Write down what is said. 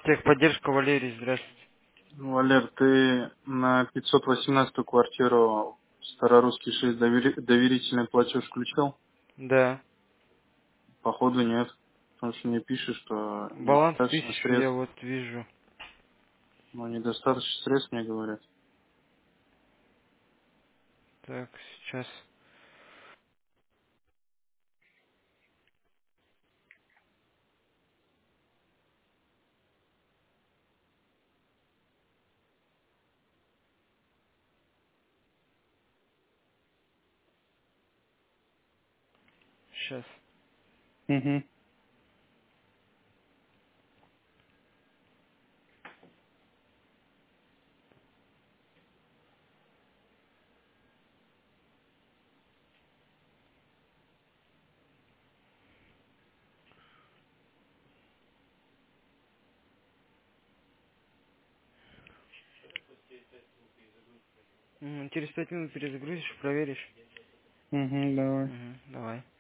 Техподдержка, Валерий, здравствуйте. Валер, ты на 518-ю квартиру Старорусский 6 доверительный платеж включил? Да. Походу нет. Потому что мне пишет, что Баланс недостаточно 1000 я средств. вот вижу. Ну, недостаточно средств, мне говорят. Так, сейчас. Сейчас. Угу. Через 5 минут перезагрузишь, проверишь. Угу, давай. Давай.